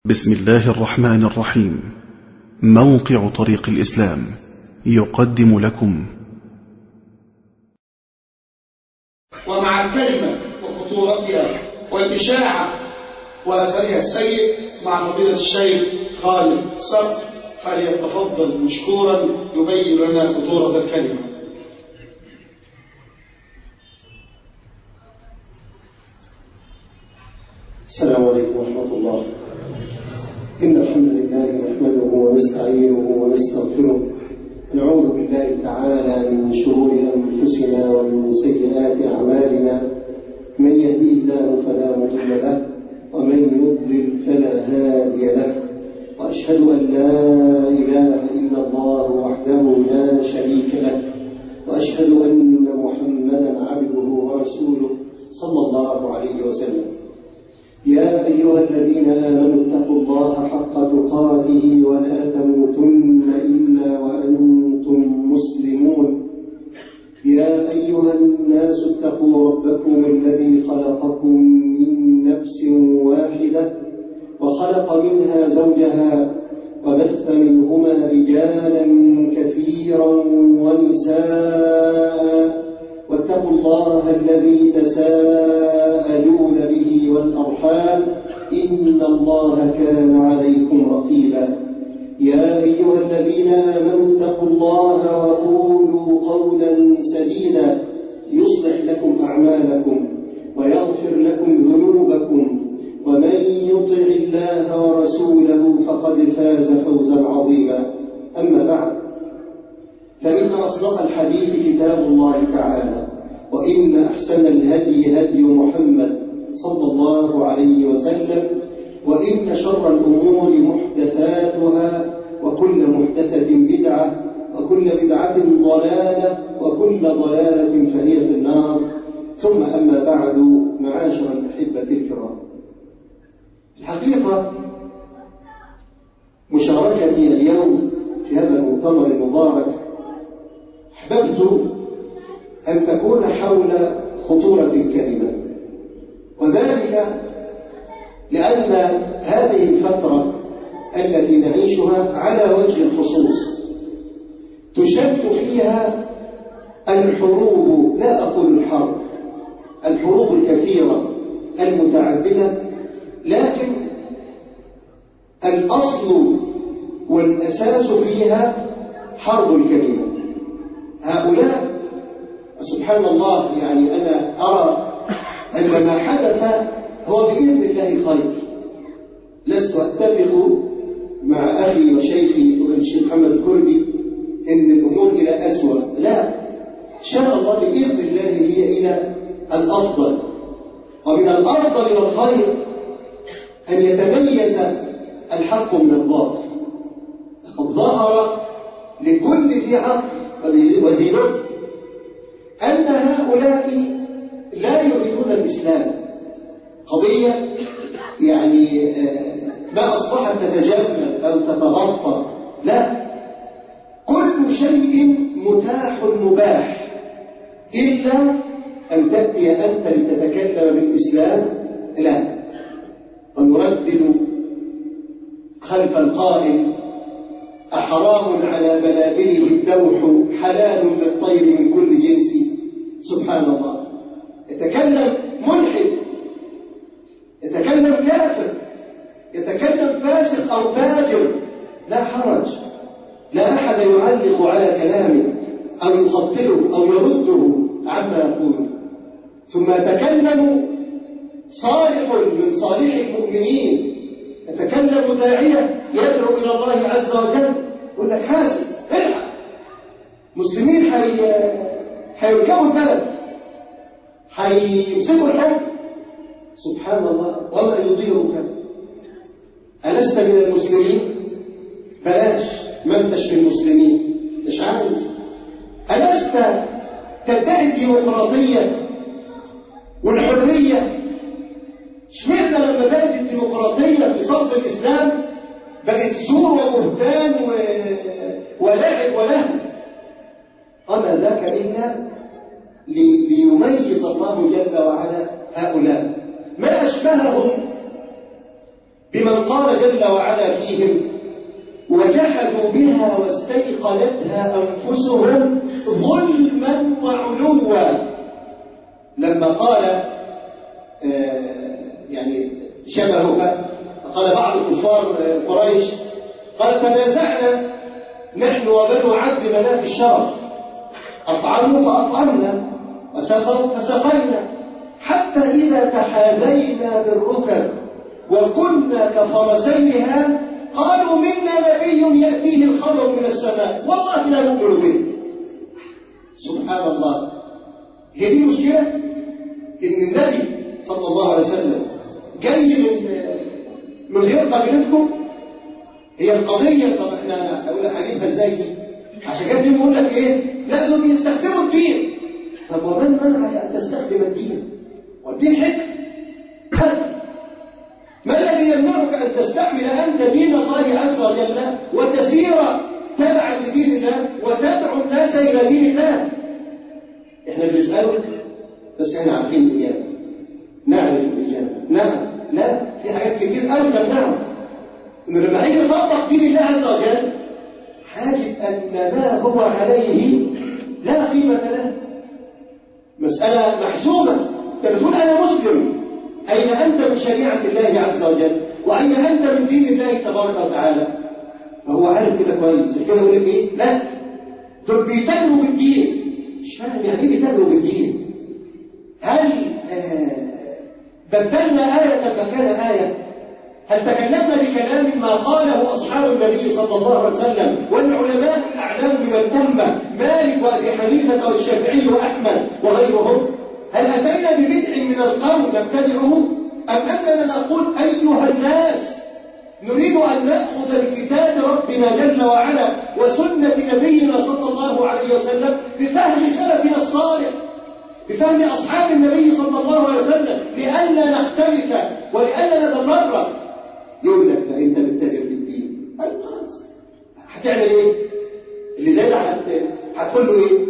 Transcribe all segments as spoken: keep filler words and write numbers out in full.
بسم الله الرحمن الرحيم. موقع طريق الإسلام يقدم لكم ومع الكلمة وخطورتها والإشاعة وأثرها السيء مع فضيلة الشيخ خالد صقر، فليتفضل مشكورا يبين لنا خطورة الكلمة. السلام عليكم ورحمة الله. إن الحمد لله نحمده ونستعينه ونستغفره، نعوذ بالله تعالى من شرور أنفسنا ومن سيئات أعمالنا، من يهديه الله فلا مضل له ومن يضلل فلا هادي له، وأشهد أن لا إله إلا الله وحده لا شريك له، وأشهد أن محمدا عبده ورسوله صلى الله عليه وسلم. يا أيها الذين آمنوا اتقوا الله حق تقاته ولا تموتن إلا وأنتم مسلمون. يا أيها الناس اتقوا ربكم الذي خلقكم من نفس واحدة وخلق منها زوجها وبث منهما رجالا كثيرا ونساء، واتقوا الله الذي تساءلون به والأرحام إن الله كان عليكم رقيبا. يا أيها الذين آمنوا اتقوا الله وقولوا قولا سديدا يصلح لكم أعمالكم ويغفر لكم ذنوبكم، ومن يطع الله ورسوله فقد فاز فوزا عظيما. أما بعد، فإن أصدق الحديث كتاب الله تعالى، وإن أحسن الهدي هدي محمد صلى الله عليه وسلم، وإن شر الأمور محدثاتها، وكل محدثة بدعة، وكل بدعة ضلالة، وكل ضلالة فهي في النار. ثم أما بعد، معاشر الأحبة الكرام، الحقيقة مشاركتي اليوم في هذا المؤتمر المبارك أحببت أن تكون حول خطورة الكلمة، وذلك لأن هذه الفترة التي نعيشها على وجه الخصوص تشد فيها الحروب، لا أقول الحرب، الحروب الكثيرة المتعددة، لكن الأصل والأساس فيها حرب الكلمة. هؤلاء سبحان الله، يعني أنا أرى أن ما حدث هو بإذن الله خير. لست أتفق مع أخي وشيخي الشيخ محمد الكردي إن الأمور إلى أسوأ، لا، إن شاء الله بإذن الله هي إلى الأفضل. ومن الأفضل والخير أن يتميز الحق من الباطل. لقد ظهر لكل ذي عقل وذي لب أن هؤلاء لا يريدون الإسلام. قضية يعني ما أصبحت تتجمل أو تتغطى، لا، كل شيء متاح مباح إلا أن تأتي أنت لتتكلم بالإسلام، لا. ونردد خلف القائل: أحرام على بلابله الدوح، حلال للطير من كل جنس. سبحان الله. يتكلم ملحد، يتكلم كافر، يتكلم فاسق أو فاجر، لا حرج، لا أحد يعلق على كلامه أو يخطئه أو يرده عما يقول. ثم يتكلم صالح من صالح المؤمنين، يتكلم داعية يدعو إلى الله عز وجل، يقول لك حاسب، الحق، مسلمين حيركبوا البلد، حيمسكوا الحكم. سبحان الله. وما يضيرك؟ ألست من المسلمين؟ بلاش، ما انتش من المسلمين، مش عايز. ألست تدعي الديمقراطية والحرية؟ اشمعنى لما بقت الديمقراطية في صف الإسلام بقت زور وبهتان و... ولعب ولهو؟ وما ذاك إلا لي... ليميز الله جل وعلا هؤلاء، ما أشبههم بمن قال جل وعلا فيهم وجحدوا بها واستيقنتها أنفسهم ظلما وعلوا. لما قال آه يعني شبهها، قال بعض كفار قريش قال تنازعنا نحن وبنو عبد مناف الشرف، أطعموا فأطعمنا وسقوا فسقينا، حتى إذا تحاذينا بالركب وكنا كفرسيها قالوا منا نبي يأتيه الخبر من السماء والله لا نؤمن به. سبحان الله. هي دي مشكلة إن النبي صلى الله عليه وسلم جاي من من غير قبيلتكم. هي القضية طب احنا اقول هجيبها ازاي دي؟ عشان كده بيقول لك ايه؟ لا دول بيستخدموا الدين. طب ومن منعك ان تستخدم الدين؟ والدين حكم. ما الذي يمنعك ان تستعمل انت دين الله عز وجل وتسير تبعا لدين الله وتدعو الناس الى دين الله؟ احنا بنسالك بس احنا عارفين الاجابه. نعرف الاجابه. نعم. لا، في حاجات كتير قوي تمنعه. إنه لما هيجي يطبق دين الله عز وجل حاجة أن ما هو عليه لا قيمة له. مسألة محسومة. أنت بتقول أنا مسلم، أين أنت من شريعة الله عز وجل؟ وأين أنت من دين الله تبارك وتعالى؟ فهو عارف كده كويس، كده يقول لك إيه؟ لا، دول بيتاجروا بالدين. مش فاهم يعني إيه بيتاجروا بالدين؟ هل آه بدلنا آية مكان آية؟ هل تكلمنا بكلام ما قاله أصحاب النبي صلى الله عليه وسلم والعلماء الأعلام من الأمة مالك وأبي حنيفة والشافعي وأحمد وغيرهم؟ هل أتينا ببدع من القول نبتدعه؟ أم أننا نقول أيها الناس نريد أن نأخذ بكتاب ربنا جل وعلا وسنة نبينا صلى الله عليه وسلم بفهم سلفنا الصالح، بفهم أصحاب النبي صلى الله عليه وسلم، لئلا نختلف ولئلا نتفرق. يقول لك انت بتتاجر بالدين. طيب خلاص هتعمل ايه؟ اللي زي ده هتقول له ايه؟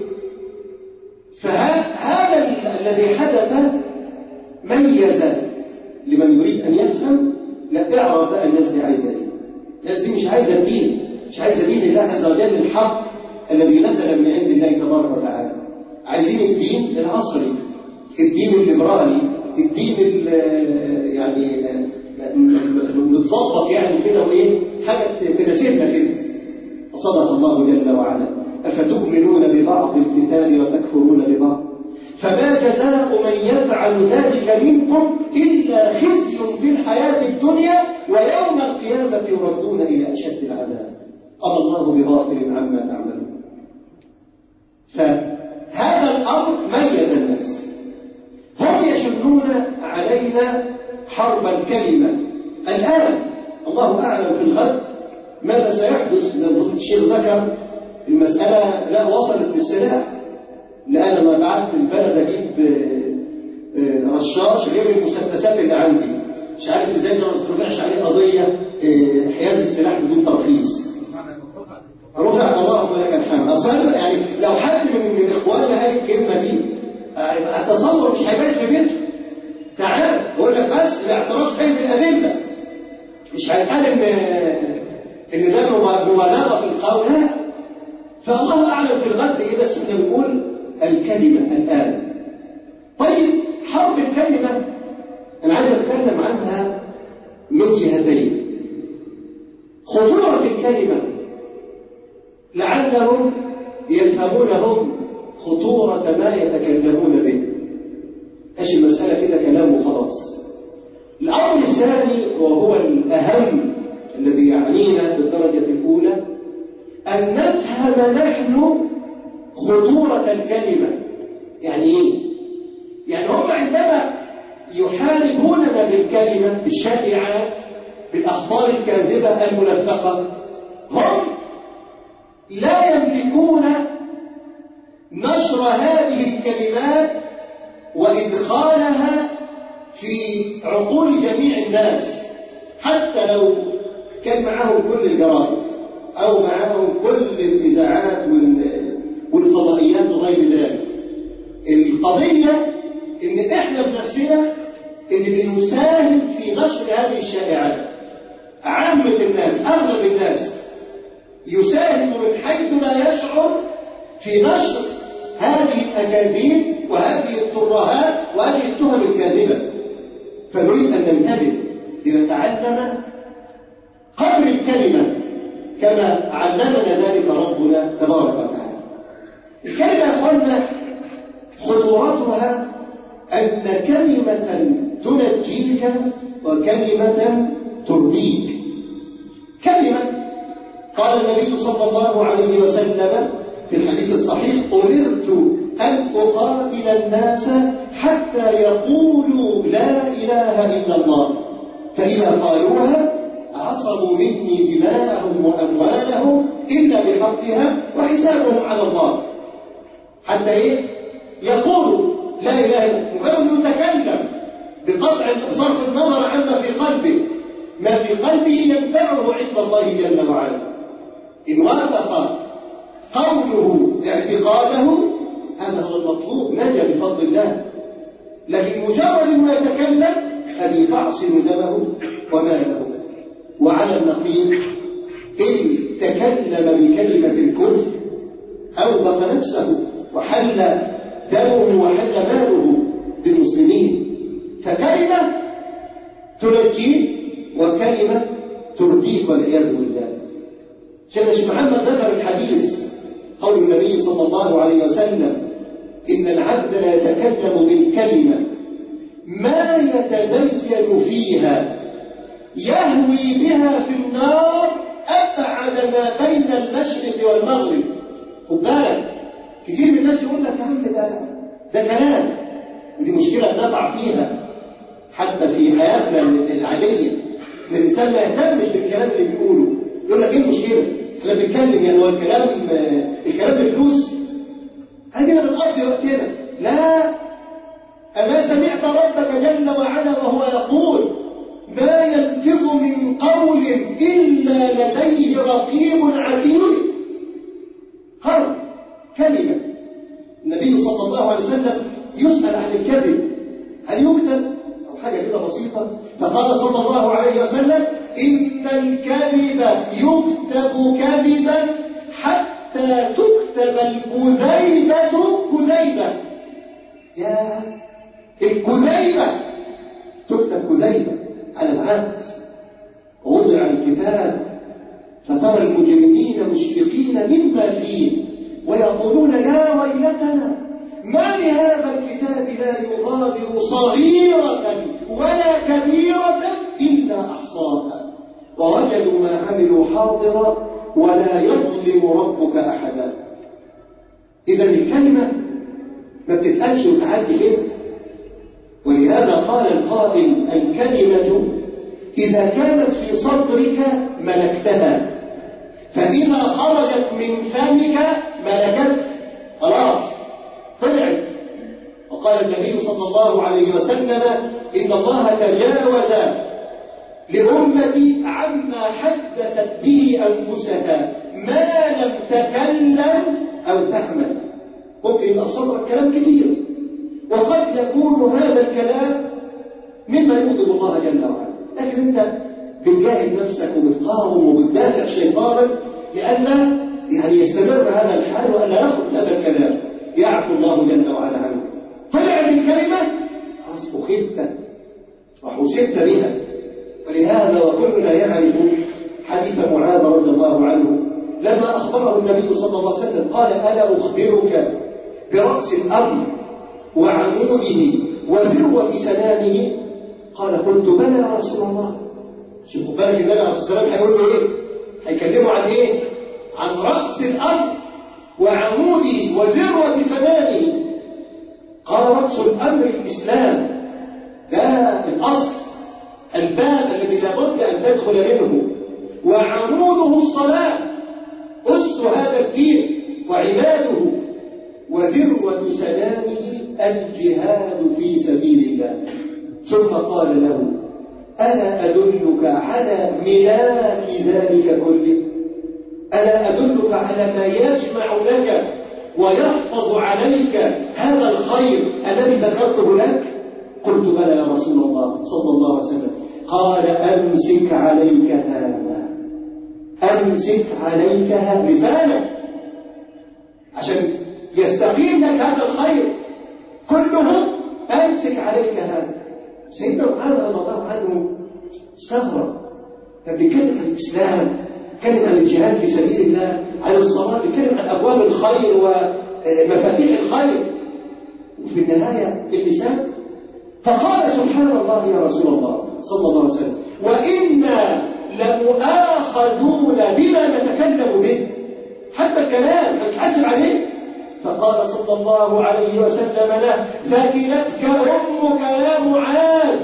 فهذا الذي حدث ميز لمن يريد ان يفهم. لا، اعرف بقى الناس دي عايزه ايه. الناس دي مش عايزه الدين، مش عايزه دين الله عز وجل الحق الذي نزل من عند الله تبارك وتعالى. عايزين الدين العصري، الدين الليبرالي، الدين يعني متظبط يعني كده وايه حاجه تناسبنا كده. فصدق الله جل وعلا افتؤمنون ببعض الكتاب وتكفرون ببعض فما جزاء من يفعل ذلك منكم الا خزي في الحياه الدنيا ويوم القيامه يردون الى اشد العذاب أما الله بغافل عما تعملون. فهذا الامر ميز الناس. هم يشنون علينا حرب الكلمة الآن. الله أعلم في الغد ماذا سيحدث. لو الشيخ ذكر المسألة لا وصلت للسلاح، لأن ما بعت البلد أجيب رشاش غير المسدسات اللي عندي، مش عارف إزاي ما ترفعش عليه قضية حيازة سلاح بدون ترخيص. رفعت اللهم لك الحمد. أصلا يعني لو حد من من إخواننا قال الكلمة دي أتصور مش هيبان في بيته. تعال أقول لك بس الاعتراف سيد الأدلة، مش هيتقال إن إن ده مبالغة في القول. لا. فالله أعلم في الغد إيه، بس إحنا بنقول الكلمة الآن. طيب حرب الكلمة أنا عايز أتكلم عنها من جهتين. خطورة الكلمة لعلهم يفهمونهم خطورة ما يتكلمون به. ايش المسألة كده كلام وخلاص. الأمر الثاني وهو الأهم الذي يعنينا بالدرجة الأولى أن نفهم نحن خطورة الكلمة. يعني إيه؟ يعني هم عندما يحاربوننا بالكلمة، بالشائعات، بالأخبار الكاذبة الملفقة، هم لا يملكون نشر هذه الكلمات وإدخالها في عقول جميع الناس، حتى لو كان معهم كل الجرائد أو معهم كل الإذاعات والفضائيات وغير ذلك. القضية إن إحنا بنفسنا اللي بنساهم في نشر هذه الشائعات. عامة الناس، أغلب الناس يساهم من حيث لا يشعر في نشر هذه الأكاذيب وهذه الترهات وهذه التهم الكاذبة. فنريد أن ننتبه لنتعلم قدر الكلمة كما علمنا ذلك ربنا تبارك وتعالى. الكلمة يا أخوانا خطورتها أن كلمة تنجيك وكلمة ترضيك. كلمة قال النبي صلى الله عليه وسلم في الحديث الصحيح: أمرت أن أقاتل الناس حتى يقولوا لا إله إلا الله، فإذا قالوها عصموا مني دماءهم وأموالهم إلا بحقها وحسابهم على الله. حتى إيه؟ يقولوا لا إله إلا الله، مجرد يتكلم بقطع صرف النظر عما في قلبه، ما في قلبه ينفعه عند الله جل وعلا. إن وافق قوله اعتقاده هذا هو المطلوب، نجا بفضل الله. لكن مجرد ما يتكلم هذه تعصم دمه وماله. وعلى النقيض إن تكلم بكلمة الكفر أوبق نفسه وحل دمه وحل ماله بالمسلمين. فكلمة تنجيك وكلمة ترديك والعياذ بالله. شيخ محمد ذكر الحديث قول النبي صلى الله عليه وسلم: إن العبد لا يتكلم بالكلمة ما يتبين فيها يهوي بها في النار أبعد ما بين المشرق والمغرب. خد بالك، كثير من الناس يقول لك يا عم ده ده كلام، ودي مشكلة بنقع فيها حتى في حياتنا العادية. إن الإنسان ما يهتمش بالكلام اللي بيقوله، يقول لك إيه المشكلة؟ إحنا بنتكلم يعني هو الكلام الكلام بفلوس؟ هدينا بنقضي وقتنا. لا، أما سمعت ربك جل وعلا وهو يقول: ما يلفظ من قول إلا لديه رقيب عتيد. قول كلمة. النبي صلى الله عليه وسلم يسأل عن الكذب هل يكتب أو حاجة كده بسيطة، فقال صلى الله عليه وسلم: إن الكذب يكتب كذبا حتى تكتب الكذيبة كذيبة. يا الكذيبة تكتب كذيبة على العبد. ووضع الكتاب فترى المجرمين مشفقين مما فيه ويقولون يا ويلتنا ما لهذا الكتاب لا يغادر صغيرة ولا كبيرة إلا أحصاها ووجدوا ما عملوا حاضرا ولا يظلم ربك أحدا. إذا الكلمة ما بتتقالش وتعدي كده. ولهذا قال القائل: الكلمة إذا كانت في صدرك ملكتها، فإذا خرجت من فمك ملكتك، خلاص طلعت. وقال النبي صلى الله عليه وسلم: إن الله تجاوز لأمتي عما حدثت به أنفسها ما لم تكلم أو تعمل. ممكن يبقى في صدرك كلام كثير، وقد يكون هذا الكلام مما يغضب الله جل وعلا، لكن أنت بتجاهد نفسك وبتقاوم وبتدافع شيطانا لأن يعني يستمر هذا الحال وأن لا يخرج هذا الكلام. يعفو الله جل وعلا عنك. طلعت الكلمة خلاص أخذت وحسبت بها. ولهذا وكلنا يعرف حديث معاذ رضي الله عنه لما أخبره النبي صلى الله عليه وسلم قال: ألا أخبرك برأس الأمر وعموده وذروة سنامه؟ قال: قلت بلى يا رسول الله. شوفوا بالك النبي عليه الصلاة والسلام هيقول له إيه؟ هيكلمه عن إيه؟ عن رأس الأمر وعموده وذروة سنامه. قال: رأس الأمر الإسلام، ده الأصل، الباب الذي لابد أن تدخل منه. وعموده الصلاة، أس هذا الدين وعباده. وذروة سلامه الجهاد في سبيل الله. ثم قال له: ألا أدلك على ملاك ذلك كله؟ ألا أدلك على ما يجمع لك ويحفظ عليك هذا الخير الذي ذكرته لك؟ قلت: بلى يا رسول الله صلى الله عليه وسلم. قال أمسك عليك هذا، أمسك عليك هذا لسانك عشان يستقيم لك هذا الخير كله. أمسك عليك هذا. سيدنا معاذ رضي الله عنه استغرب، كان بيتكلم عن الإسلام، بيتكلم عن الجهاد في سبيل الله، عن الصلاة، بيتكلم عن أبواب الخير ومفاتيح الخير، وفي النهاية اللسان. فقال سبحان الله يا رسول الله صلى الله عليه وسلم وإنا لمؤاخذون بما نتكلم به، حتى الكلام هنتحاسب عليه. فقال صلى الله عليه وسلم له ثكلتك أمك يا معاذ،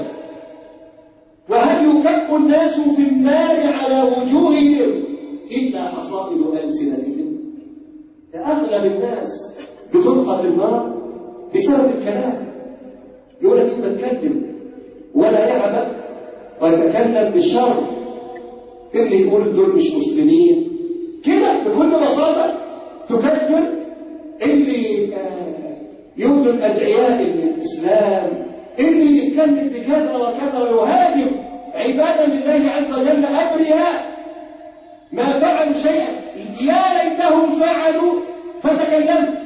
وهل يكب الناس في النار على وجوههم إلا حصائد ألسنتهم؟ أغلب الناس بتلقى في النار بسبب الكلام. يقول لك إما تكلم ولا يعبأ ويتكلم بالشر، اللي يقول دول مش مسلمين كده بكل بساطة تكفر، اللي يبدو الأدعياء للإسلام، اللي يتكلم بكذا وكذا ويهاجم عبادا لله عز وجل أبرياء ما فعلوا شيئا، يا ليتهم فعلوا فتكلمت.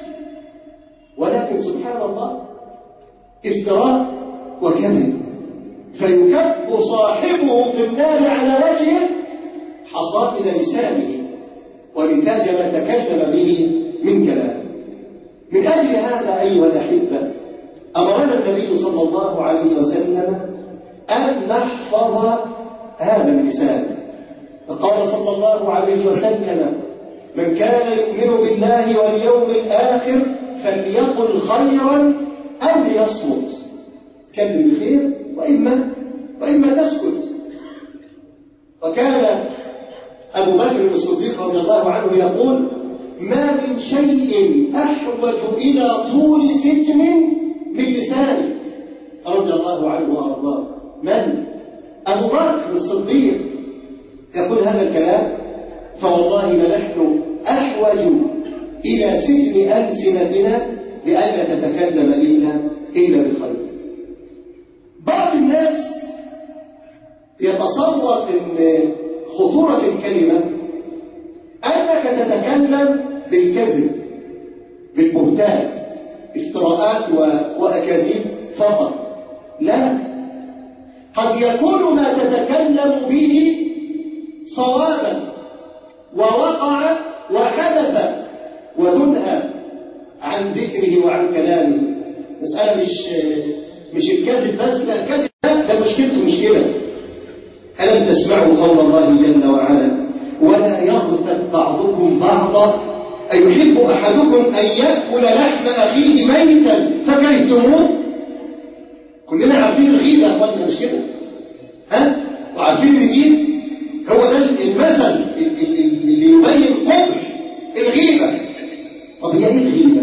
ولكن سبحان الله افتراء وكذب، فيكب صاحبه في النار على وجهه حصائد لسانه ونتاج ما تكلم به من كلام. من أجل هذا أيها الأحبة أمرنا النبي صلى الله عليه وسلم أن نحفظ هذا اللسان، فقال صلى الله عليه وسلم من كان يؤمن بالله واليوم الآخر فليقل خيرا أو ليصمت، كلم بخير وإما وإما تسكت. وكان أبو بكر الصديق رضي الله عنه يقول ما من شيء أحوج إلى طول سجن من لسانه، رضي الله عنه وأرضاه. من؟ أبو بكر الصديق يقول هذا الكلام، فوالله لنحن أحوج إلى سجن ألسنتنا لألا تتكلم إلا إلا بخير. بعض الناس يتصور أن خطورة الكلمة أنك تتكلم بالكذب، بالبهتان، افتراءات وأكاذيب فقط. لا، قد يكون ما تتكلم به صوابا ووقع وحدث وتنهى عن ذكره وعن كلامه. مسألة مش مش الكذب بس، لا الكذب ده مشكلته مشكلة. ألم تسمعوا قول الله جل وعلا ولا يغتب بعضكم بعضا أيحب أحدكم أن يأكل لحم أخيه ميتا فكرهتموه؟ كلنا عارفين الغيبة يا أخواننا مش كده؟ ها؟ وعارفين ان دي هو ده المثل اللي يبين قبح الغيبة. طب هي ايه الغيبة؟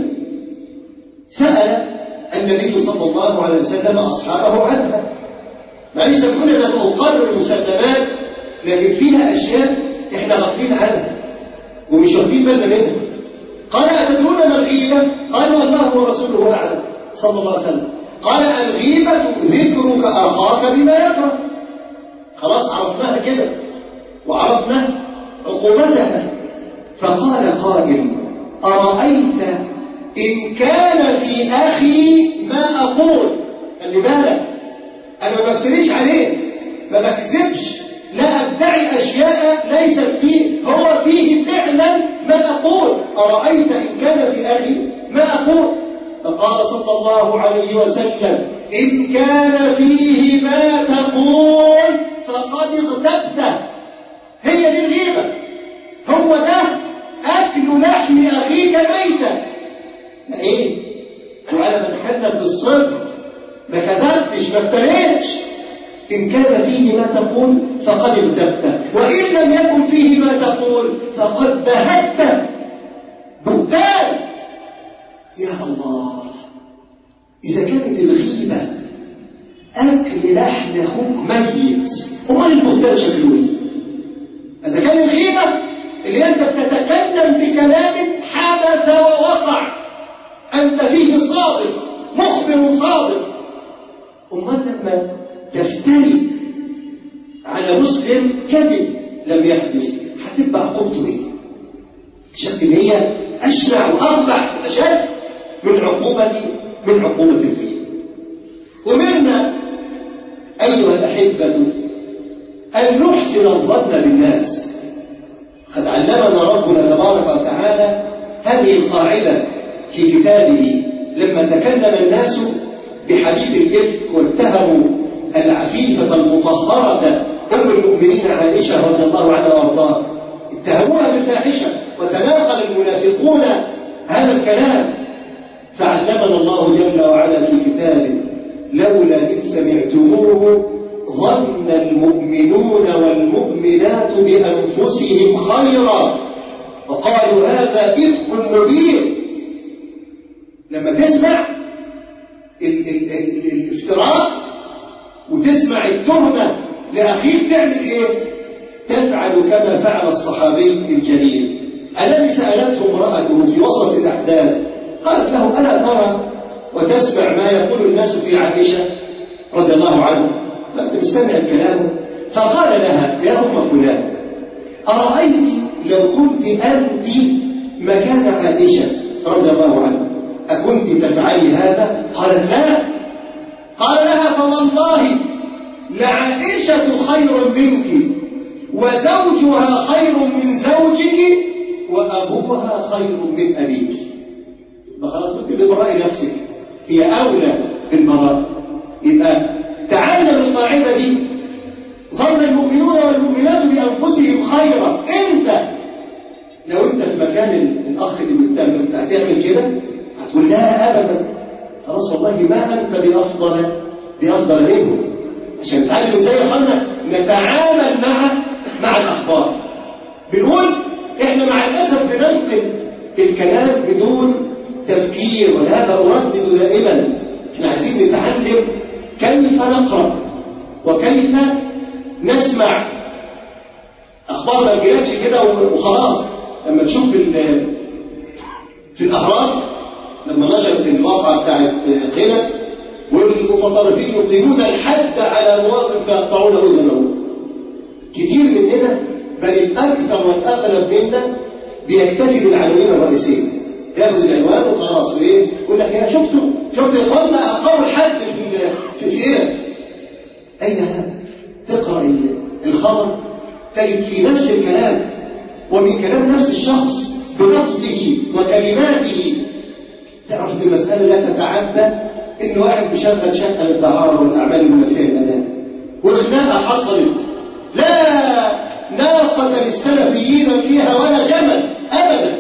سأل النبي صلى الله عليه وسلم أصحابه عنها. معلش نقول أنا أقرر المسلمات لكن فيها أشياء إحنا غافلين عنها ومش واخدين بالنا منها. قال أتدرون ما الغيبة؟ قالوا الله ورسوله أعلم صلى الله عليه وسلم. قال الغيبة ذكرك أخاك بما يكره. خلاص عرفناها كده وعرفنا عقوبتها. فقال قائل أرأيت إن كان في أخي ما أقول؟ خلي بالك أنا ما بكتريش عليه، ما بكذبش، لا أدعي أشياء ليست فيه، هو فيه فعلا ما أقول. أرأيت إن كان في أخي ما أقول؟ فقال صلى الله عليه وسلم إن كان فيه ما تقول فقد اغتبته. هي دي الغيبة، هو ده أكل لحم أخيك ميتا. إيه؟ وأنا بتكلم بالصدق، ما كذبتش، ما افتريتش. إن كان فيه ما تقول فقد اغتبته، وإن لم يكن فيه ما تقول فقد بهته. بهتان. يا الله، إذا كانت الغيبة أكل لحم أخوك ميت، أمال البهتان شكله إيه؟ إذا كان الغيبة اللي أنت بتتكلم بكلام حدث ووقع، أنت فيه صادق، مخبر صادق، أمال لما تفتري على مسلم كذب لم يحدث، هتبقى عقوبته ايه؟ شك ان هي اشنع واقبح واشد من عقوبه من عقوبه الفيل. امرنا ايها الاحبه ان نحسن الظن بالناس. قد علمنا ربنا تبارك وتعالى هذه القاعده في كتابه لما تكلم الناس بحديث الإفك واتهموا العفيفة المطهرة أم المؤمنين عائشة رضي الله عنها وارضاها، اتهموها بالفاحشة وتناقل المنافقون هذا الكلام، فعلمنا الله جل وعلا في كتابه لولا إذ سمعتموه ظن المؤمنون والمؤمنات بأنفسهم خيرا وقالوا هذا إفك مبين. لما تسمع ال ال ال الافتراء وتسمع التهمة لأخيك تعمل إيه؟ تفعل كما فعل الصحابي الجليل الذي سألته امرأته في وسط الأحداث، قالت له ألا ترى وتسمع ما يقول الناس في عائشة رضي الله عنها؟ فأنت مستمع الكلام، فقال لها يا أم فلان أرأيت لو كنت أنت مكان عائشة رضي الله عنها أكنت تفعلي هذا؟ قالت لا. قال لها فوالله لعائشة خير منك وزوجها خير من زوجك وأبوها خير من أبيك. خلاص انت ببراء نفسك، هي أولى بالبراء. يبقى تعلم القاعدة دي، ظن المؤمنون والمؤمنات بأنفسهم خيرا. انت لو انت في مكان الأخ اللي بتعمل انت هتعمل كده؟ هتقول لها أبدا، خلاص والله ما أنت بأفضل بأفضل منه. عشان نتعلم ازاي يا اخوانا نتعامل مع مع الأخبار. بنقول احنا مع الأسف بننقل الكلام بدون تفكير، ولهذا أردد دائما احنا عايزين نتعلم كيف نقرأ وكيف نسمع. أخبار ما تجيلكش كده وخلاص. لما تشوف في الأهرام لما نشرت الواقعة بتاعت غنى والمتطرفين يقيمون الحد على مواطن فيقطعون أذنه، كتير مننا بل الأكثر والأغلب منا بيكتفي بالعناوين الرئيسية، ياخذ العنوان وخلاص وايه يقول لك يا شفتوا شفت يا اخوانا اقاموا الحد في في في ايه؟ اين هذا؟ تقرا الخبر تجد في نفس الكلام ومن كلام نفس الشخص بلفظه وكلماته، تعرف ان المساله لا تتعدى ان واحد بيشغل شقه للدعاره والاعمال المنافيه للاداء وخناقه حصلت لا ناقه للسلفيين فيها ولا جمل ابدا،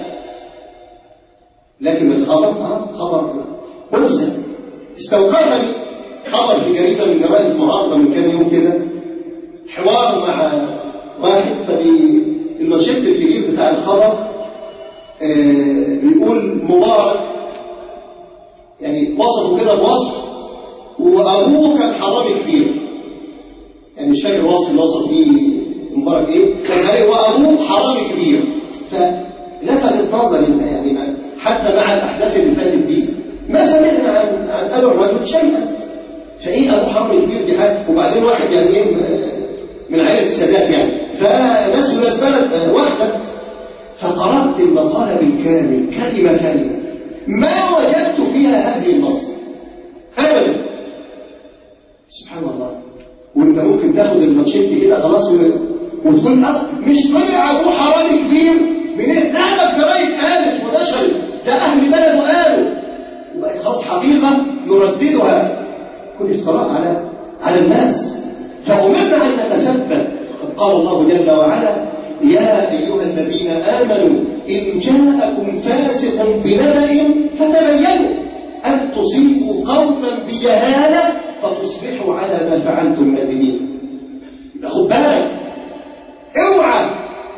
لكن الخبر آه خبر مفزع. استوقفني خبر في جريدة من جرائد المعارضة من كام يوم كده، حوار مع واحد فالمنشط الكبير بتاع الخبر آه بيقول مبارك يعني وصفه كده بوصف وأبوه كان حرامي كبير، يعني مش فاكر الوصف اللي وصف فيه مبارك ايه، كان عليه وأبوه حرامي كبير. فلفتت نظري يعني حتى مع الأحداث اللي فاتت دي ما سمعنا عن عن أبو الرجل شيئا، فإيه أبو حرامي كبير دي حاجة، وبعدين واحد يعني إيه من عائلة السادات يعني، فناس ولاد بلد واحدة. فقرأت المقالة بالكامل كلمة كلمة ما وجدت فيها هذه اللفظة أبدا. سبحان الله. وأنت ممكن تاخد المنشط كده خلاص وتقول أه مش طلع أبو حرامي كبير من ايه؟ ده الجرايد قالت ونشرت، ده أهل بلده قالوا، وبقت خلاص حقيقة نرددها. كل افتراء على على الناس. فأمرنا أن نتثبت. قد قال الله جل وعلا يا أيها الذين آمنوا إن جاءكم فاسق بنبأ فتبينوا أن تصيبوا قوما بجهالة فتصبحوا على ما فعلتم نادمين. يبقى خد بالك، اوعى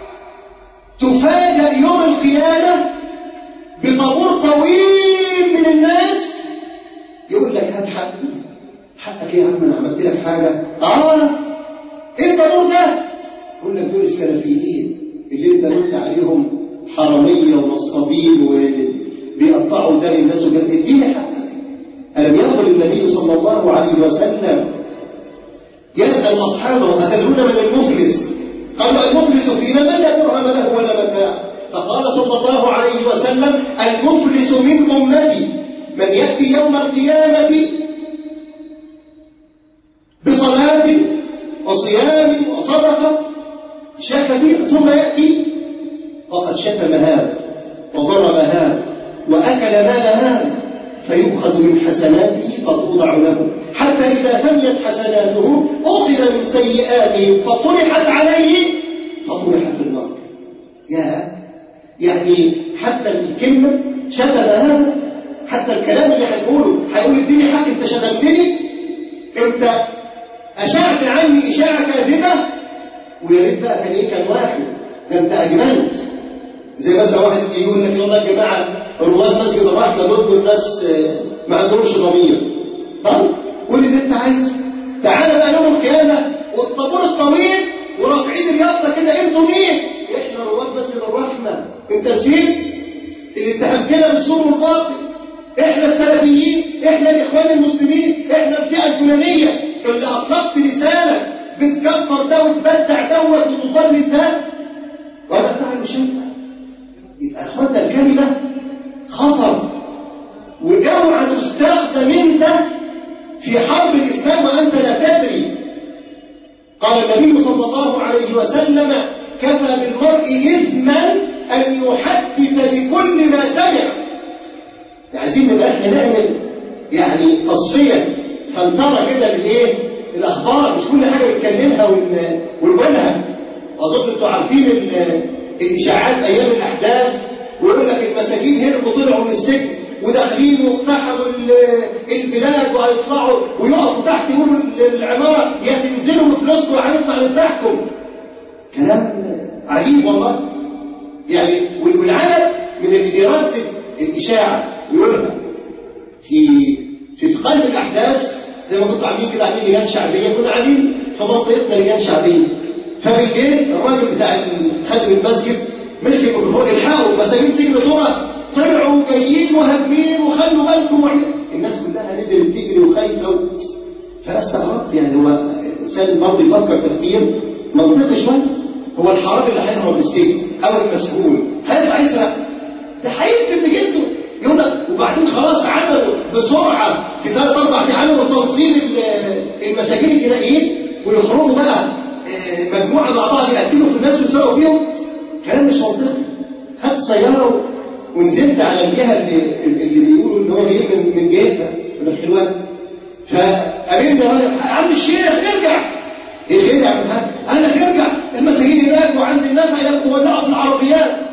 تفاجأ يوم القيامة بطابور طويل من الناس يقول لك هات حقي. حقك ايه يا عم؟ انا عملت لك حاجه؟ اه ايه الطابور ده؟ يقول لك دول السلفيين اللي انت قلت عليهم حراميه ونصابين وبيقطعوا دار الناس وكده، اديني حقك. الم يقل النبي صلى الله عليه وسلم يسأل سألوا أصحابه أتدرون من المفلس؟ قالوا المفلس فينا من لا درهم له ولا متاع. فقال صلى الله عليه وسلم المفلس من أمتي من يأتي يوم القيامة بصلاة وصيام وصدقة أشياء كثيرة ثم يأتي وقد شتم هذا وضرب هذا وأكل مال هذا فيؤخذ من حسناته فتوضع له حتى إذا فنيت حسناته أخذ من سيئاته فطرحت عليه فطرحت النار. يا يعني حتى الكلمة شتم هذا، حتى الكلام اللي هيقوله هيقول اديني حق انت شتمتني، انت أشعت عني إشاعة كاذبة. ويا ريت بقى كان ايه كان واحد ده انت أجملت. زي مثلا واحد يقول لك والله يا جماعة رواد مسجد الرحمة دول الناس ما عندهمش ضمير. طيب قول اللي انت عايزه، تعالى بقى يوم القيامة والطابور الطويل ورافعين اليافطة كده انتوا مين؟ احنا رواد مسجد الرحمة. انت نسيت اللي اتهمتنا بالسوء والباطل؟ احنا السلفيين، احنا الاخوان المسلمين، احنا الفئة الفلانية اللي اطلقت لسانك بتكفر ده وتبدع دوت وتضلل ده ولا فعل شيء. يبقى اخوانا الكلمة خطر، واوعى تستخدم انت في حرب الاسلام وانت لا تدري. قال النبي صلى الله عليه وسلم كفى بالمرء اثما ان يحدث بكل ما سمع. عايزين نبقى احنا نعمل يعني تصفيه فلتره كده للايه؟ الاخبار، مش كل حاجه نتكلمها ونقولها. اظن انتوا عارفين الاشاعات ايام الاحداث ويقول لك المساجين هربوا طلعوا من السجن وداخلين واقتحموا البلاد وهيطلعوا ويقفوا تحت يقولوا العماره يا تنزلوا بفلوسكم وهنطلع نذبحكم. كلام عجيب والله. يعني والعالم من اللي بيردد الاشاعه ويقولها في في قلب الاحداث زي ما كنتوا عاملين كده، عاملين لجان شعبيه، كنا عاملين في منطقتنا لجان شعبيه. فبالليل الراجل بتاع خادم المسجد مسك الميكروفون الحقوا مساجين سجن دورة طلعوا جايين وهاجمين وخلوا بالكم وعمل. الناس كلها نزلت تجري وخايفه و... فانا استغربت يعني هو الانسان برضه يفكر تفكير منطقي شويه. هو الحرامي اللي هيهرب من السجن او المسؤول هل هيسرق؟ ده هيكتب بجلده يقول لك. وبعدين خلاص عملوا بسرعه في ثلاث اربع ايام عملوا تنظيم المساجين الجنائيين ويخرجوا بقى مجموعه مع بعض يقتلوا في الناس ويسرقوا فيهم. كلام مش منطقي. خدت سياره ونزلت على الجهه اللي, اللي بيقولوا ان هو جاي من من جهتها من الحلوان. فقابلني راجل عم الشيخ ارجع. ايه خير يا عم الحاج؟ انا ارجع المساجين هناك وعند النفع هناك وولعوا في العربيات.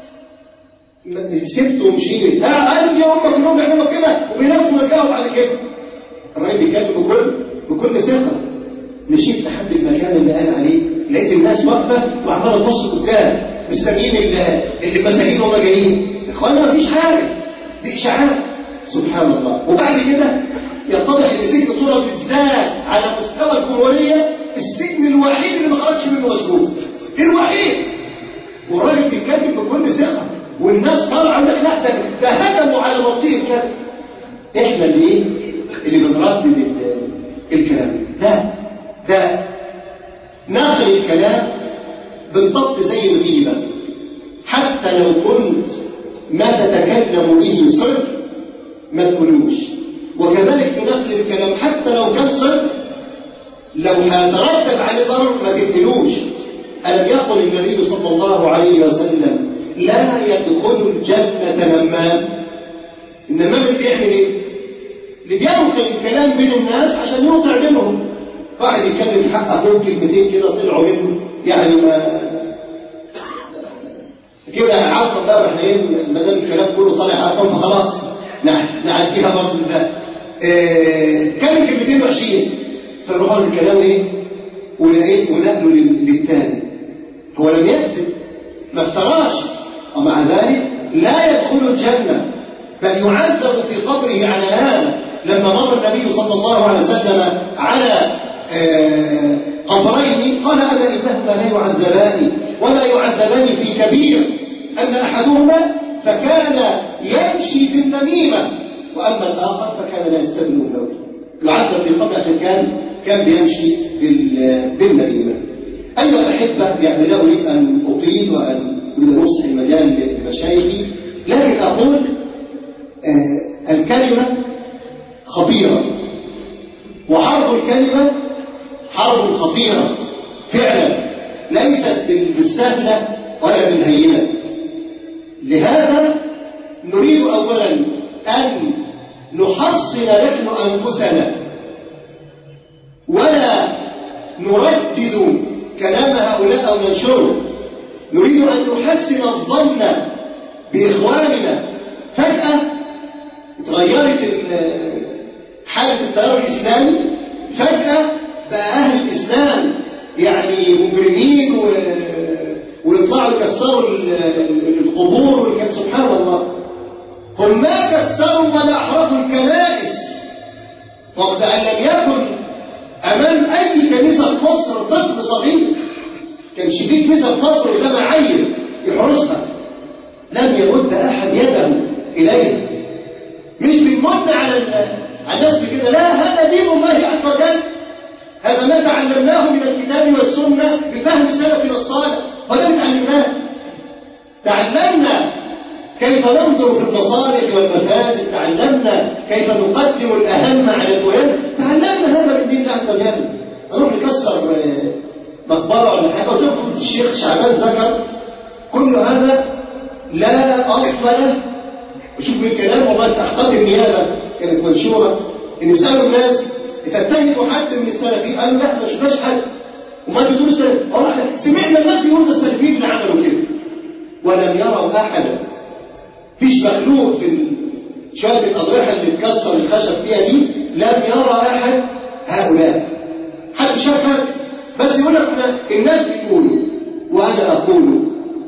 سبت ومشيت. قال لي هم كلهم بيعملوا كده وبينفوا ويرجعوا بعد كده. الراجل بيتكلم بكل بكل ثقه. مشيت لحد المكان اللي قال عليه لقيت الناس واقفه وعماله تبص قدام مستنيين اللي المساجين هم جايين. يا اخوانا ما فيش حاجه، دي اشاعات. سبحان الله. وبعد كده يتضح ان سجن طورة بالذات على مستوى الجمهوريه السجن الوحيد اللي ما خرجش منه مسجون. الوحيد. والراجل بيتكلم بكل ثقه والناس طالعه يقول لك لا ده ده هجموا على منطقه كذا. احنا اللي ايه؟ اللي بنردد الكلام. لا ده ناقل الكلام بالضبط زي الغيبة. حتى لو كنت ما تتكلم به صدق ما تقولوش. وكذلك في نقل الكلام حتى لو كان صدق لو هيترتب عليه ضرر ما تقتلوش. ألم يقل النبي صلى الله عليه وسلم لا يدخل الجنة نمام؟ النمام اللي بيعمل ايه؟ اللي بينقل الكلام بين الناس عشان يوقع بينهم. واحد يتكلم في حق اخوه كلمتين كده طلعوا منه يعني ما كده عارفه بقى احنا ايه ما دام الكلام كله طالع عارفه فخلاص نعديها برضه ده. إيه كلم كلمتين وحشين فنروح هذا الكلام ايه ونقله للثاني. هو لم يكذب ما افتراش ومع ذلك لا يدخل الجنه بل يعذب في قبره على هذا. لما مر النبي صلى الله عليه وسلم على آه قبرين قال أما إنهما لا يعذبان ولا يعذبان في كبير أن أحدهما فكان يمشي بالنميمة وأما الآخر فكان لا يستبن البول. يعذب في قبر أخي كان كان بيمشي بالمدينة. أيها الأحبة، يعني لا أريد أن أطيل وأن أريد أن أفسح المجال لمشايخي، لكن أقول آه الكلمة خطيرة، وحرب الكلمة حرب خطيرة فعلا، ليست بالسهلة ولا بالهينة. لهذا نريد أولا أن نحصن نحن أنفسنا ولا نردد كلام هؤلاء أو ننشره. نريد أن نحسن الظن بإخواننا. فجأة اتغيرت حالة التيار الإسلامي، فجأة بقى أهل الإسلام يعني مجرمين و... ويطلعوا يكسروا القبور والكلام. سبحان الله، هم ما كسروا ولا أحرقوا الكنائس، وقت أن لم يكن أمام أي كنيسة في مصر طفل صغير كان شبيك كنيسة في مصر قدام عيل يحرسها لم يمد أحد يده إليها. مش بنمد على على الناس بكده، لا، هذا دين الله عز وجل، هذا ما تعلمناه من الكتاب والسنة بفهم سلفنا الصالح، وده اللي تعلمناه. تعلمنا كيف ننظر في المصالح والمفاسد، تعلمنا كيف نقدم الأهم على المهم، تعلمنا هذا من دين الله عز وجل. نروح نكسر مقبرة ولا حاجة، وزي ما قلت الشيخ شعبان ذكر، كل هذا لا أصل له. وشوف من الكلام والله، تحقيقات النيابة كانت منشورة إن يسألوا الناس تتهموا حد من السلفيين، قالوا لا ما شفناش حد، وما بيقولوا سلفيين، أو احنا سمعنا الناس بيقولوا السلفيين اللي عملوا كده، ولم يروا أحدا. فيش مخلوق في شوية الأضرحة اللي اتكسر الخشب فيها دي لم يرى أحد هؤلاء، حد شاف حد، بس يقول لك الناس بيقولوا. وأنا أقول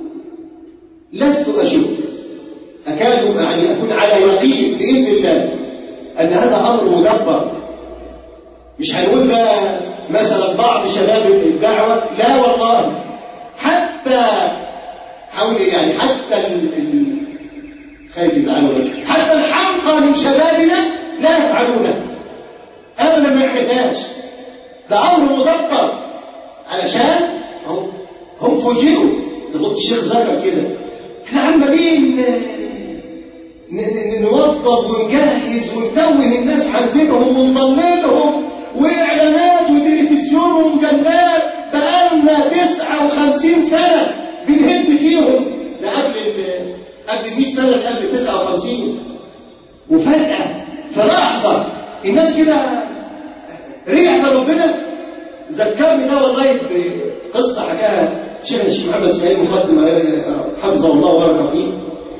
لست أشك، أكاد يعني أكون على يقين بإذن الله أن هذا أمر مدبر. مش هنقول ده مثلا بعض شباب الدعوة، لا والله، حتى حول يعني حتى ال خايف يزعلوا، بس حتى الحمقى من شبابنا لا يفعلونه أبدا، ما يعملهاش. ده أمر مدبر علشان هم هم فوجئوا. تقول الشيخ ذكر كده، احنا عمالين نوضب ونجهز ونتوه الناس عن دينهم ونضللهم، واعلانات وتلفزيون ومجلات بقالنا تسعة وخمسين سنة بنهد فيهم. ده قبل قبل مئة سنة، قبل تسعة وخمسين، وفجأة في لحظة الناس كده رجعت لربنا. ذكرني ده والله بقصة حكاها شيخنا الشيخ محمد اسماعيل مقدم حفظه الله وبارك فيه.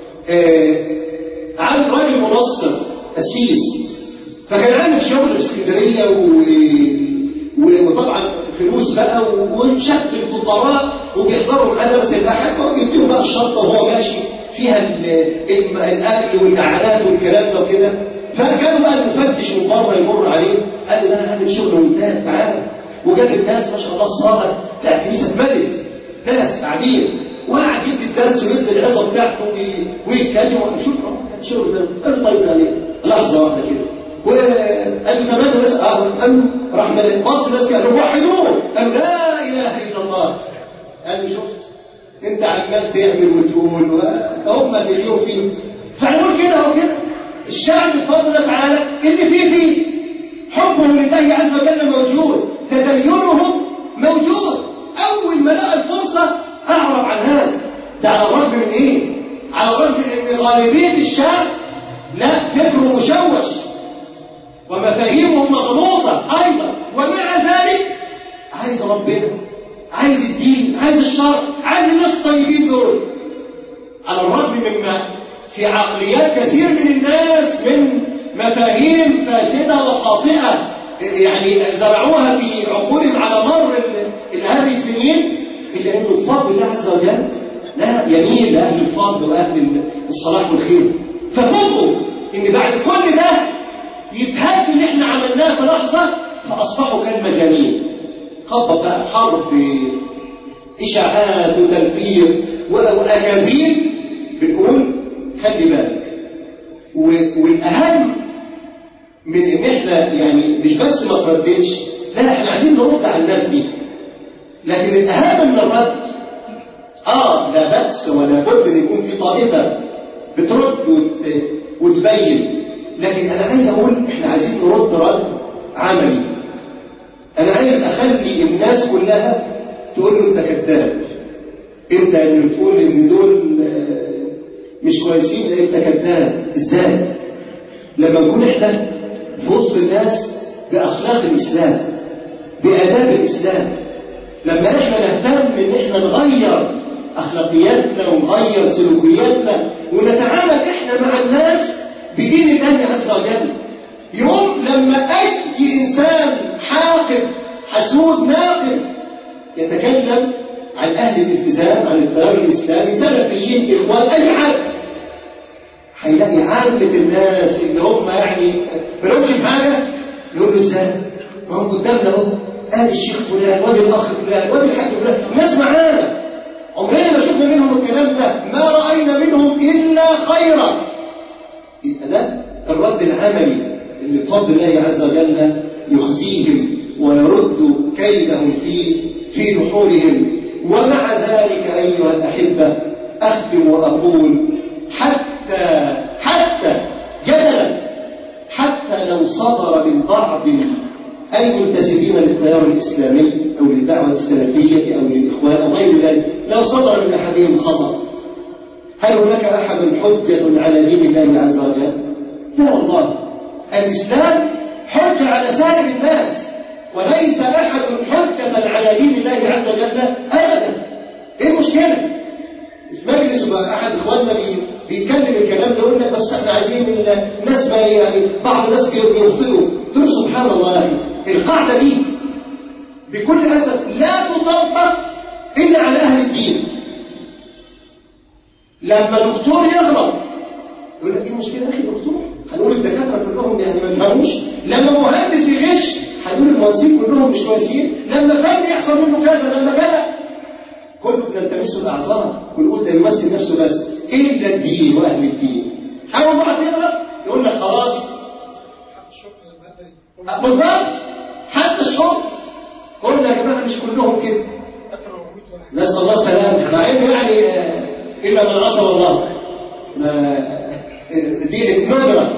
آه عامل راجل منصر أسيس، فكان عامل شغل في اسكندرية و... وطبعا فلوس بقى، وشكل الفقراء وبيحضروا معاه درس الأحد، وبيديهم بقى الشرطة وهو ماشي فيها الأكل والإعانات والكلام ده وكده. فكان بقى المفتش من بره يمر عليه، قال له أنا هعمل شغل ممتاز تعالى. وجاب الناس ما شاء الله الصالة بتاع الكنيسة اتملت ناس قاعدين، وقعد يدي الدرس ويدي العظة بتاعته ويتكلم. شوف الشغل ده، قال له طيب عليه لحظة واحدة كده، وقال له تمام الناس قال له راح باص الناس قال له وحدوه، قال له لا إله إلا الله. قال له شفت انت عمال تعمل وتقول وهم اللي اليوم فيه. فنقول كده وكده الشعب بفضل الله تعالى اللي فيه فيه حبه لله عز وجل موجود، تدينهم موجود. أول ما لقى الفرصة أعرض عن هذا. ده على الرغم من إيه؟ على الرغم من أن غالبية الشعب لا فكره مشوش ومفاهيمهم مغلوطة أيضا، ومع ذلك عايز ربنا، عايز الدين، عايز الشرع، عايز الناس الطيبين دول. على الرغم مما في عقليات كثير من الناس من مفاهيم فاسدة وخاطئة يعني زرعوها في عقولهم على مر هذه السنين، إلا أنه بفضل الله عز وجل لا يميل لأهل الفضل وأهل الصلاح والخير. ففوقوا إن بعد كل ده يتهد اللي احنا عملناه في لحظة، فأصبحوا كالمجانين. خبط بقى حرب إشاعات وتلفير وأكاذيب. بنقول خلي بالك، والأهم من إن احنا يعني مش بس ما ترددش، لا، احنا عايزين نرد على الناس دي. لكن الأهم من الرد آه لا بأس ولا بد أن يكون في طائفة بترد وت... وتبين. لكن أنا عايز أقول إحنا عايزين نرد رد عملي. أنا عايز أخلي الناس كلها تقول له أنت كذاب، أنت اللي بتقول إن دول مش كويسين، أنت كذاب. إزاي؟ لما نكون إحنا نوصف الناس بأخلاق الإسلام، بآداب الإسلام، لما إحنا نهتم إن إحنا نغير أخلاقياتنا ونغير سلوكياتنا ونتعامل إحنا مع الناس بدين الله عز وجل، يوم لما أي إنسان حاقد حسود ناقد يتكلم عن أهل الالتزام، عن التيار الإسلامي، سلفيين، إخوان، أي حد، هيلاقي عامة الناس اللي هم يعني بلوش بحاجة يقول له إزاي؟ ما هم قدامنا أهو، آدي الشيخ فلان، وادي الأخ فلان، وادي الحاج فلان، الناس معانا، عمرنا ما شفنا منهم الكلام ده، ما رأينا منهم إلا خيرا. يبقى ده الرد العملي اللي بفضل الله عز وجل يخزيهم ويرد كيدهم في في نحورهم. ومع ذلك أيها الأحبة أختم وأقول حتى حتى جدلا، حتى لو صدر من بعض المنتسبين للتيار الإسلامي أو للدعوة السلفية أو للإخوان أو غير ذلك، لو صدر من أحدهم خطأ، هل هناك أحد حجة على دين الله عز وجل؟ لا والله، الإسلام حجة على سائر الناس، وليس أحد حجة على دين الله عز وجل أبدا. إيه المشكلة؟ في مجلس أحد إخواننا بيتكلم الكلام ده يقول لك بس احنا عايزين الناس ما يعني بعض الناس بيخطئوا. تقول سبحان الله يا أخي، القاعدة دي بكل أسف لا تطبق إلا على أهل الدين. لما دكتور يغلط يقول لك ايه المشكله يا اخي دكتور؟ هنقول الدكاتره كلهم يعني ما يفهموش. لما مهندس يغش هنقول المهندسين كلهم مش كويسين. لما فن يحصل منه كذا، لما كذا، كله بنلتمسه الاعذار ونقول ده يمثل نفسه بس، الا الدين واهل الدين. اول مره تغلط يقول لك خلاص بالضبط، حتى الشرط قلنا يا جماعه مش كلهم كده، نسال الله السلامه، مع انه يعني إلا من عصى الله ما دي ندرة،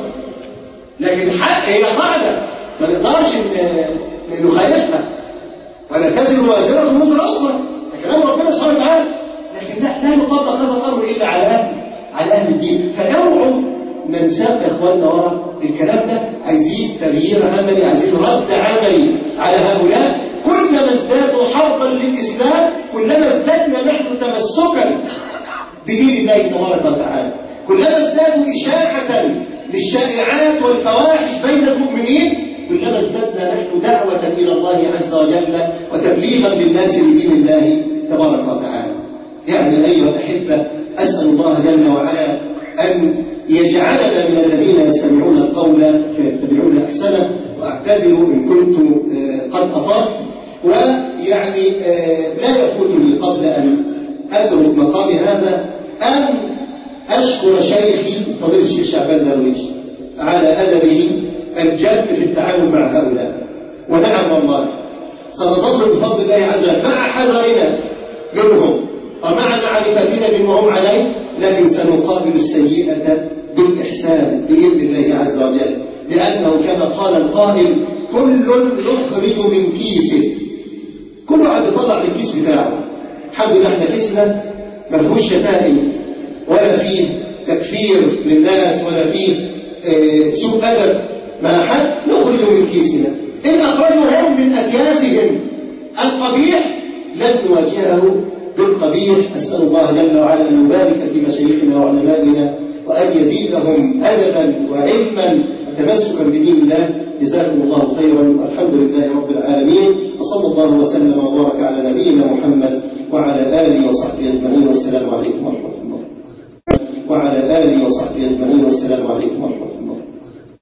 لكن حق هي قاعدة ما نقدرش نخالفها، ولا تزر وازرة وزر أخرى، ده كلام ربنا سبحانه وتعالى. لكن لا لا يطبق هذا الأمر إلا على أهل على أهل الدين. فنوعوا من ساق إخواننا وراء الكلام ده، عايزين تغيير عملي، عايزين رد عملي على هؤلاء. كلما ازدادوا حربا للإسلام كلما ازددنا نحن تمسكا بدين الله تبارك وتعالى، كلما ازدادوا إشاعة للشائعات والفواحش بين المؤمنين كلما ازددنا نحن دعوة إلى الله عز وجل وتبليغا للناس بدين الله تبارك وتعالى. يعني أيها الأحبة، أسأل الله جل وعلا أن يجعلنا من الذين يستمعون القول فيتبعون أحسنه. وأعتذر إن كنت قد أطلت، ويعني لا يفوتني قبل أن أدرك مقامي هذا أن أشكر شيخي فضيلة الشيخ شعبان درويش على أدبه الجد في التعامل مع هؤلاء. ونعم والله سنظل بفضل الله عز وجل مع حذرنا منهم ومع معرفتنا بما هم عليه، لكن سنقابل السيئة بالإحسان بإذن الله عز وجل، لأنه كما قال القائل كل يخرج من كيسه، كل واحد بيطلع من الكيس بتاعه. الحمد لله احنا كيسنا ما فيهوش شتائم ولا فيه تكفير للناس ولا فيه اه سوء أدب مع حد، نخرج من كيسنا. إن أخرجهم من أكياسهم القبيح لن نواجهه بالقبيح. أسأل الله جل وعلا أن يبارك في مشايخنا وعلمائنا وأن يزيدهم أدبا وعلما وتمسكا بدين الله. جزاكم الله خيرا، والحمد لله رب العالمين، وصلى الله وسلم وبارك على نبينا محمد وعلى آله وصحبه أجمعين، والسلام عليكم ورحمة الله. وعلى آله وصحبه أجمعين، والسلام عليكم ورحمة الله.